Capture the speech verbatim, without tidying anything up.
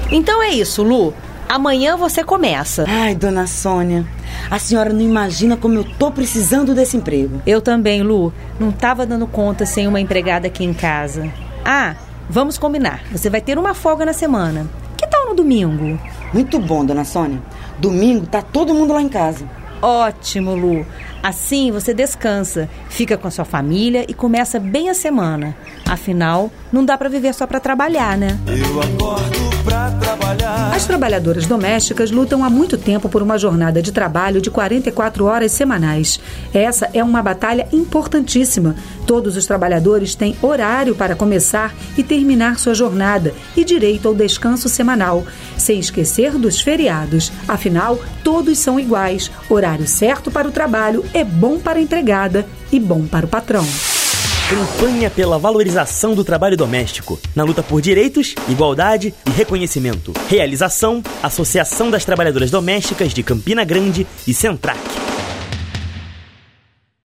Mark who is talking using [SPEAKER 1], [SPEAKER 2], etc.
[SPEAKER 1] Então é isso, Lu. Amanhã você começa.
[SPEAKER 2] Ai, dona Sônia, a senhora não imagina como eu tô precisando desse emprego.
[SPEAKER 1] Eu também, Lu. Não tava dando conta sem uma empregada aqui em casa. Ah, vamos combinar. Você vai ter uma folga na semana. Que tal no domingo?
[SPEAKER 2] Muito bom, dona Sônia. Domingo tá todo mundo lá em casa.
[SPEAKER 1] Ótimo, Lu. Assim você descansa, fica com a sua família e começa bem a semana. Afinal, não dá pra viver só pra trabalhar, né?
[SPEAKER 3] Eu acordo pra trabalhar.
[SPEAKER 4] As trabalhadoras domésticas lutam há muito tempo por uma jornada de trabalho de quarenta e quatro horas semanais. Essa é uma batalha importantíssima. Todos os trabalhadores têm horário para começar e terminar sua jornada e direito ao descanso semanal, sem esquecer dos feriados. Afinal, todos são iguais. Horário certo para o trabalho é bom para a empregada e bom para o patrão.
[SPEAKER 5] Campanha pela valorização do trabalho doméstico, na luta por direitos, igualdade e reconhecimento. Realização: Associação das Trabalhadoras Domésticas de Campina Grande e Centrac.